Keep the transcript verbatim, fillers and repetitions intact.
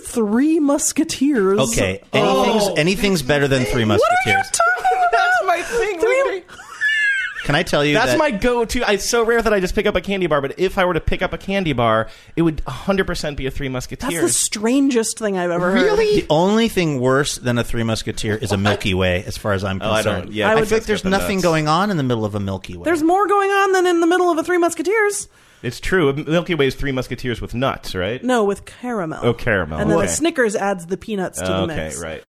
Three Musketeers. Okay, anything's Oh. anything's better than Three Musketeers. What are you talking about? That's my thing. Three- Can I tell you That's that my go-to. It's so rare that I just pick up a candy bar, but if I were to pick up a candy bar, it would one hundred percent be a Three Musketeers. That's the strangest thing I've ever heard. the only thing worse than a Three Musketeer is a Milky Way, as far as I'm Oh, I concerned. don't- yeah, I, I would think think that's there's got the nothing nuts. going on in the middle of a Milky Way. There's more going on than in the middle of a Three Musketeers. It's true. Milky Way is Three Musketeers with nuts, right? No, with caramel. Oh, caramel. And then Okay. the Snickers adds the peanuts to the Okay, mix. right.